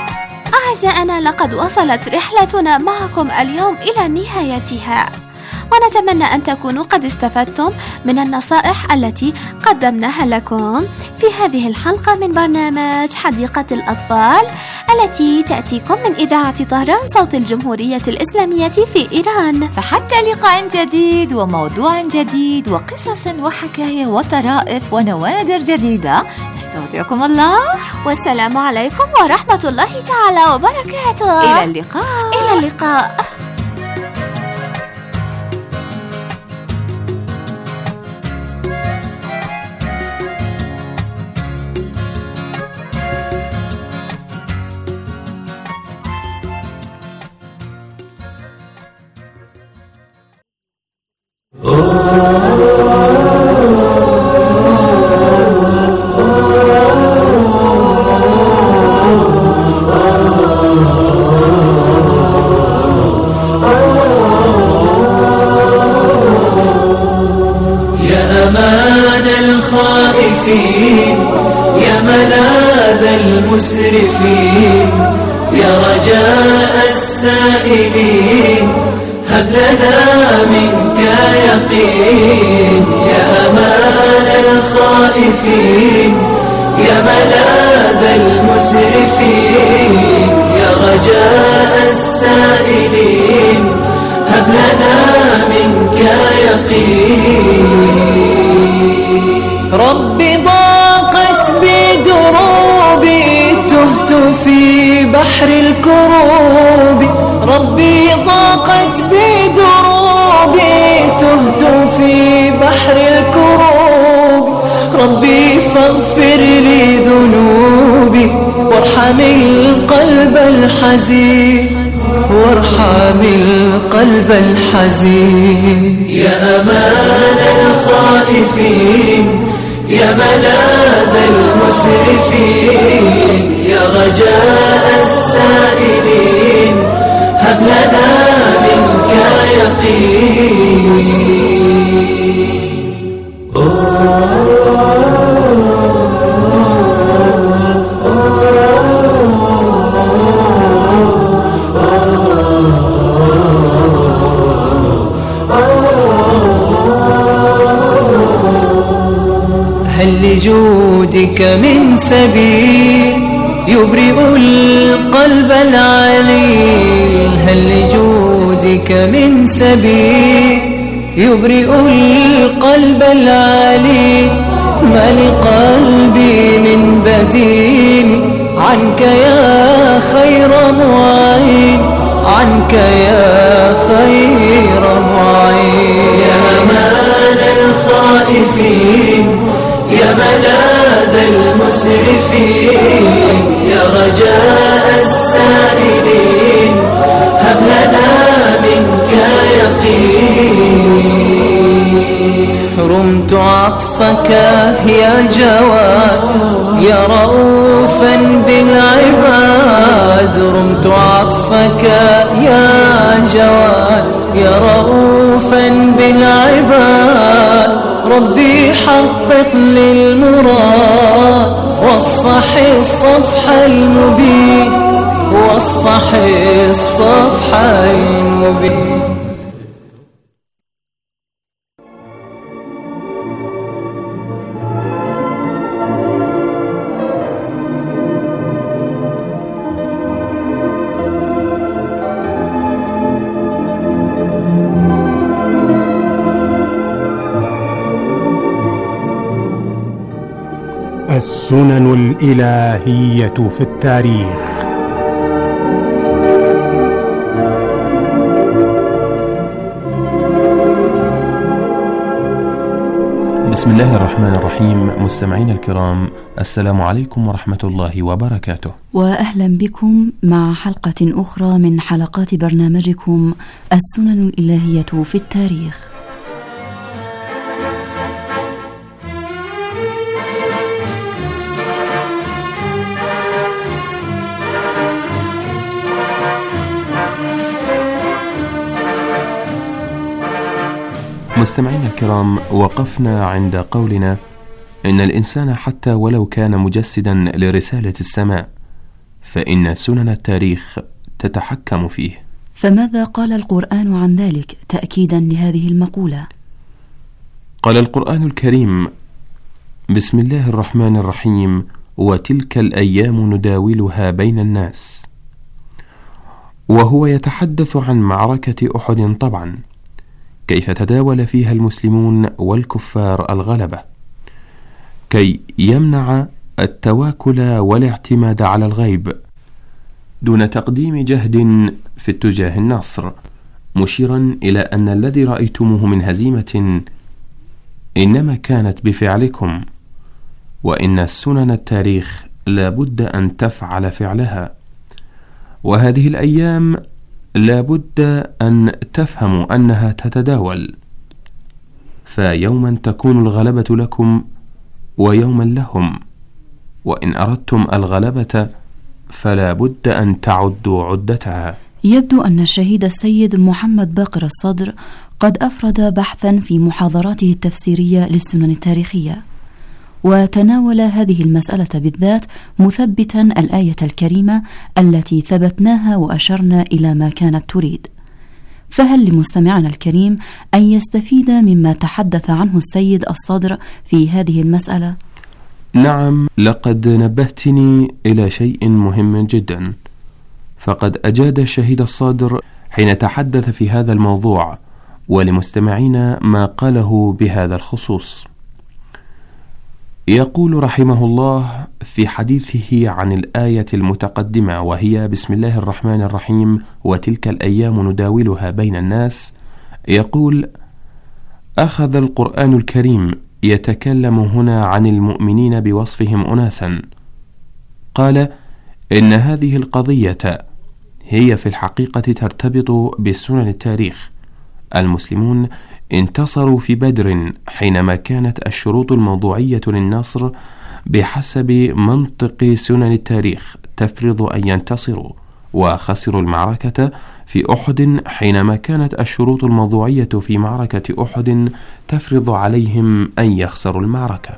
أعزائنا، لقد وصلت رحلتنا معكم اليوم إلى نهايتها، ونتمنى أن تكونوا قد استفدتم من النصائح التي قدمناها لكم في هذه الحلقة من برنامج حديقة الأطفال التي تأتيكم من إذاعة طهران صوت الجمهورية الإسلامية في إيران.
فحتى لقاء جديد وموضوع جديد وقصص وحكاية وطرائف ونوادر جديدة، نستودعكم الله،
والسلام عليكم ورحمة الله تعالى وبركاته.
إلى اللقاء.
إلى اللقاء.
يا ملاذ المسرفين، يا رجاء السائلين، هب لنا منك يقين. يا أمان الخائفين، يا ملاذ المسرفين، يا رجاء السائلين، هب لنا منك يقين. ربي ضاقت بدروبي، تهت في بحر الكروب. ربي ضاقت بدروبي، تهت في بحر الكروب. ربي فاغفر لي ذنوبي، وارحم القلب الحزين، وارحم القلب الحزين. يا أمان الخائفين، يا ملاذ المسرفين، يا رجاء السائلين، هب لنا منك يقين. هل لجودك من سبيل يبرئ القلب العليل؟ هل لجودك من سبيل يبرئ القلب العليل؟ ما لقلبي من بديل عنك يا خير معين، عنك يا خير معين. يا أمان الخائفين، يا ملاذ المسرفين، يا رجاء السائلين، هب لنا منك يقين. رمت عطفك يا جواد، يا رؤوفا بالعباد. رمت عطفك يا جواد، يا رؤوفا بالعباد. ربي حقق للمراد، واصفح الصفح المبين، واصفح الصفح المبين.
السنن الإلهية في التاريخ.
بسم الله الرحمن الرحيم. مستمعين الكرام، السلام عليكم ورحمة الله وبركاته،
وأهلا بكم مع حلقة أخرى من حلقات برنامجكم السنن الإلهية في التاريخ.
مستمعين الكرام، وقفنا عند قولنا إن الإنسان حتى ولو كان مجسدا لرسالة السماء، فإن سنن التاريخ تتحكم فيه.
فماذا قال القرآن عن ذلك تأكيدا لهذه المقولة؟
قال القرآن الكريم: بسم الله الرحمن الرحيم: وتلك الأيام نداولها بين الناس. وهو يتحدث عن معركة أحد طبعا، كيف تداول فيها المسلمون والكفار الغلبة كي يمنع التواكل والاعتماد على الغيب دون تقديم جهد في اتجاه النصر، مشيرا إلى أن الذي رأيتموه من هزيمة إنما كانت بفعلكم، وإن سنن التاريخ لا بد أن تفعل فعلها، وهذه الأيام لا بد أن تفهموا أنها تتداول، فيوما تكون الغلبة لكم ويوما لهم، وإن أردتم الغلبة فلا بد أن تعدوا عدتها.
يبدو أن الشهيد السيد محمد باقر الصدر قد أفرد بحثا في محاضراته التفسيرية للسنن التاريخية، وتناول هذه المسألة بالذات، مثبتا الآية الكريمة التي ثبتناها وأشرنا إلى ما كانت تريد. فهل لمستمعنا الكريم أن يستفيد مما تحدث عنه السيد الصدر في هذه المسألة؟
نعم، لقد نبهتني إلى شيء مهم جدا، فقد أجاد الشهيد الصدر حين تحدث في هذا الموضوع، ولمستمعينا ما قاله بهذا الخصوص. يقول رحمه الله في حديثه عن الآية المتقدمة، وهي بسم الله الرحمن الرحيم: وتلك الأيام نداولها بين الناس، يقول: أخذ القرآن الكريم يتكلم هنا عن المؤمنين بوصفهم أناسا، قال: إن هذه القضية هي في الحقيقة ترتبط بسنن التاريخ. المسلمون انتصروا في بدر حينما كانت الشروط الموضوعية للنصر بحسب منطق سنن التاريخ تفرض أن ينتصروا، وخسروا المعركة في أحد حينما كانت الشروط الموضوعية في معركة أحد تفرض عليهم أن يخسروا المعركة.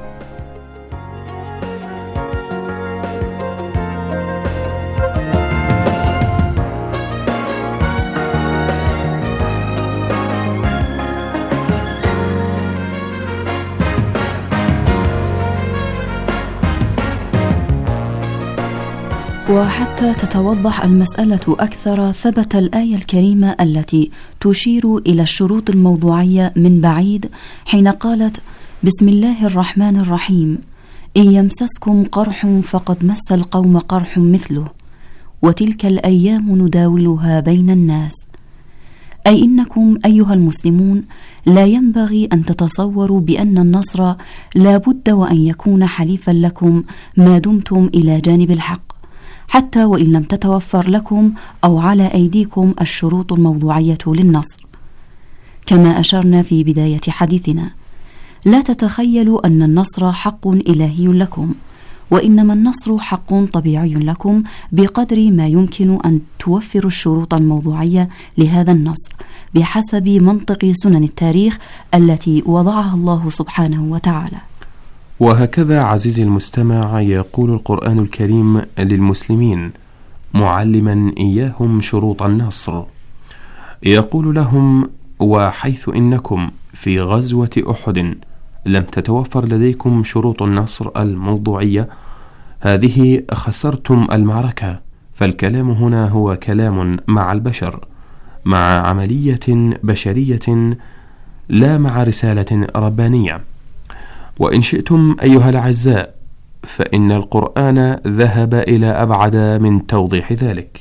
وحتى تتوضح المسألة أكثر، ثبت الآية الكريمة التي تشير إلى الشروط الموضوعية من بعيد حين قالت: بسم الله الرحمن الرحيم: إن يمسسكم قرح فقد مس القوم قرح مثله، وتلك الأيام نداولها بين الناس. أي إنكم أيها المسلمون لا ينبغي أن تتصوروا بأن النصر لا بد وأن يكون حليفا لكم ما دمتم إلى جانب الحق، حتى وإن لم تتوفر لكم أو على أيديكم الشروط الموضوعية للنصر. كما أشرنا في بداية حديثنا، لا تتخيلوا أن النصر حق إلهي لكم، وإنما النصر حق طبيعي لكم بقدر ما يمكن أن توفروا الشروط الموضوعية لهذا النصر بحسب منطق سنن التاريخ التي وضعها الله سبحانه وتعالى.
وهكذا عزيزي المستمع يقول القرآن الكريم للمسلمين معلما إياهم شروط النصر، يقول لهم: وحيث إنكم في غزوة أحد لم تتوفر لديكم شروط النصر الموضوعية، هذه خسرتم المعركة. فالكلام هنا هو كلام مع البشر، مع عملية بشرية، لا مع رسالة ربانية. وإن شئتم أيها الأعزاء فإن القرآن ذهب إلى أبعد من توضيح ذلك،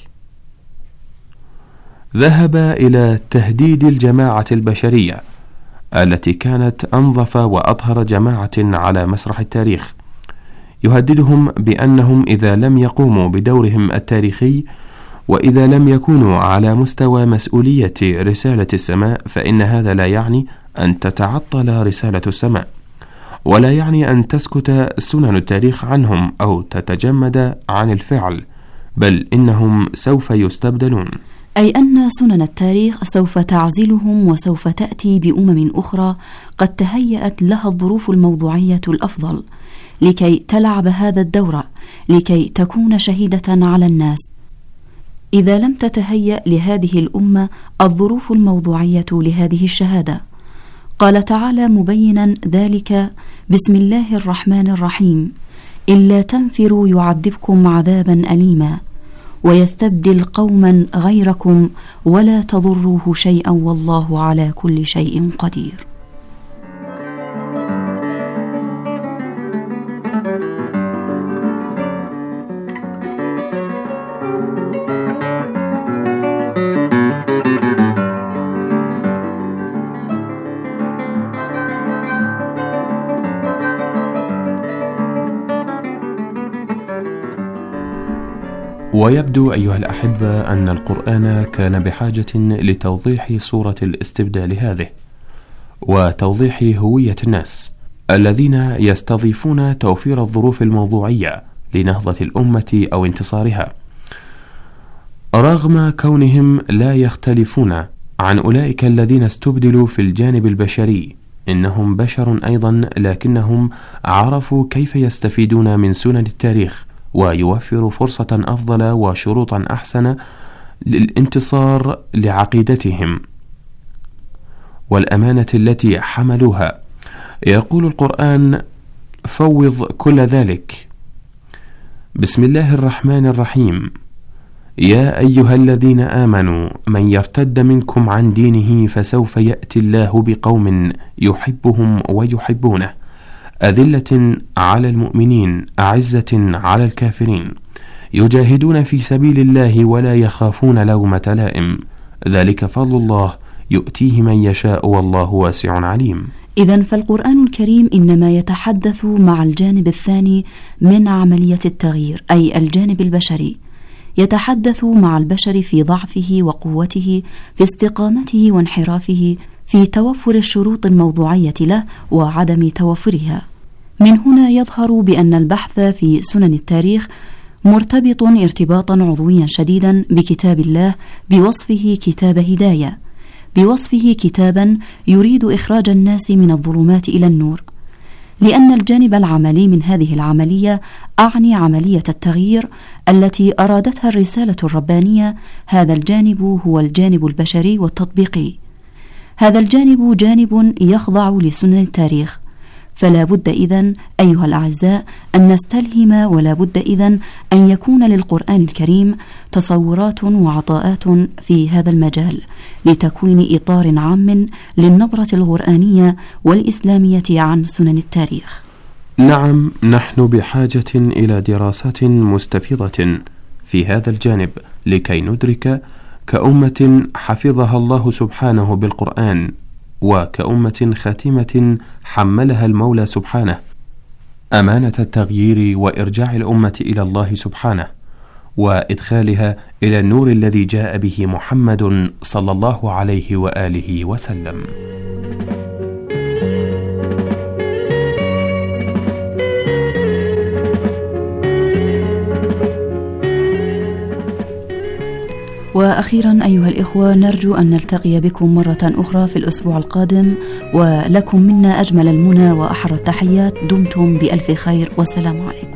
ذهب إلى تهديد الجماعة البشرية التي كانت أنظف وأطهر جماعة على مسرح التاريخ، يهددهم بأنهم إذا لم يقوموا بدورهم التاريخي، وإذا لم يكونوا على مستوى مسؤولية رسالة السماء، فإن هذا لا يعني أن تتعطل رسالة السماء، ولا يعني أن تسكت سنن التاريخ عنهم أو تتجمد عن الفعل، بل إنهم سوف يستبدلون.
أي أن سنن التاريخ سوف تعزلهم، وسوف تأتي بأمم أخرى قد تهيأت لها الظروف الموضوعية الأفضل لكي تلعب هذا الدور، لكي تكون شهيدة على الناس. إذا لم تتهيأ لهذه الأمة الظروف الموضوعية لهذه الشهادة. قال تعالى مبينا ذلك: بسم الله الرحمن الرحيم، إلا تنفروا يعذبكم عذابا أليما ويستبدل قوما غيركم ولا تضروه شيئا والله على كل شيء قدير.
ويبدو أيها الأحبة أن القرآن كان بحاجة لتوضيح صورة الاستبدال هذه، وتوضيح هوية الناس الذين يستضيفون توفير الظروف الموضوعية لنهضة الأمة أو انتصارها، رغم كونهم لا يختلفون عن أولئك الذين استبدلوا في الجانب البشري. إنهم بشر أيضا، لكنهم عرفوا كيف يستفيدون من سنن التاريخ ويوفر فرصة أفضل وشروطا أحسن للانتصار لعقيدتهم والأمانة التي حملوها. يقول القرآن: فوض كل ذلك. بسم الله الرحمن الرحيم، يا أيها الذين آمنوا من يرتد منكم عن دينه فسوف يأتي الله بقوم يحبهم ويحبونه، أذلة على المؤمنين أعزة على الكافرين، يجاهدون في سبيل الله ولا يخافون لومة لائم، ذلك فضل الله يؤتيه من يشاء والله واسع عليم.
إذن فالقرآن الكريم إنما يتحدث مع الجانب الثاني من عملية التغيير، أي الجانب البشري. يتحدث مع البشر في ضعفه وقوته، في استقامته وانحرافه، في توفر الشروط الموضوعية له وعدم توفرها. من هنا يظهر بأن البحث في سنن التاريخ مرتبط ارتباطا عضويا شديدا بكتاب الله، بوصفه كتاب هداية، بوصفه كتابا يريد إخراج الناس من الظلمات إلى النور. لأن الجانب العملي من هذه العملية أعني عملية التغيير التي أرادتها الرسالة الربانية. هذا الجانب هو الجانب البشري والتطبيقي. هذا الجانب جانب يخضع لسنن التاريخ، فلا بد إذن أيها الأعزاء أن نستلهم، ولا بد إذن أن يكون للقرآن الكريم تصورات وعطاءات في هذا المجال لتكوين إطار عام للنظرة القرآنية والإسلامية عن سنن التاريخ.
نعم، نحن بحاجة إلى دراسات مستفيضة في هذا الجانب لكي ندرك كأمة حفظها الله سبحانه بالقرآن، وكأمة خاتمة حملها المولى سبحانه أمانة التغيير وإرجاع الأمة إلى الله سبحانه، وإدخالها إلى النور الذي جاء به محمد صلى الله عليه وآله وسلم.
وأخيرا أيها الإخوة، نرجو أن نلتقي بكم مرة أخرى في الأسبوع القادم، ولكم منا أجمل المنى وأحر التحيات. دمتم بألف خير، والسلام عليكم.